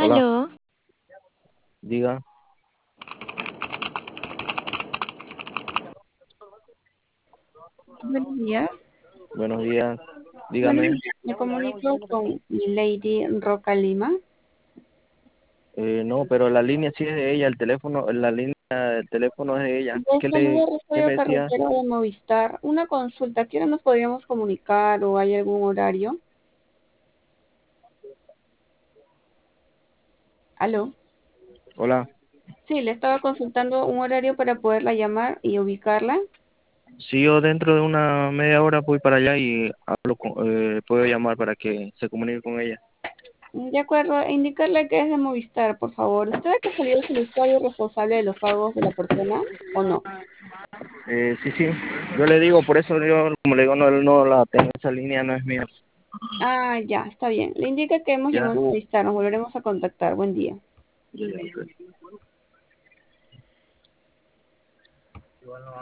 Hola, Aló, diga. Buenos días. Buenos días, Buenos dígame. días. Me comunico con Lady Roca Lima. No, pero la línea sí es de ella, el teléfono, la línea del teléfono es de ella. Les saluda ¿Qué Rosario me decía? Carretero de Movistar. Una consulta. ¿Quién nos podríamos comunicar o hay algún horario? ¿Aló? Hola. Sí, le estaba consultando un horario para poderla llamar y ubicarla. Sí, yo dentro de una media hora voy para allá y puedo llamar para que se comunique con ella. De acuerdo, indicarle que es de Movistar, por favor. ¿Usted ha salido es el usuario responsable de los pagos de la persona o no? Sí, sí, yo le digo, por eso yo, como le digo, no, no la tengo, esa línea no es mía. Ah, ya, está bien. Le indica que hemos Ya. llamado a Movistar. Nos volveremos a contactar. Buen día. Ya, ya, ok.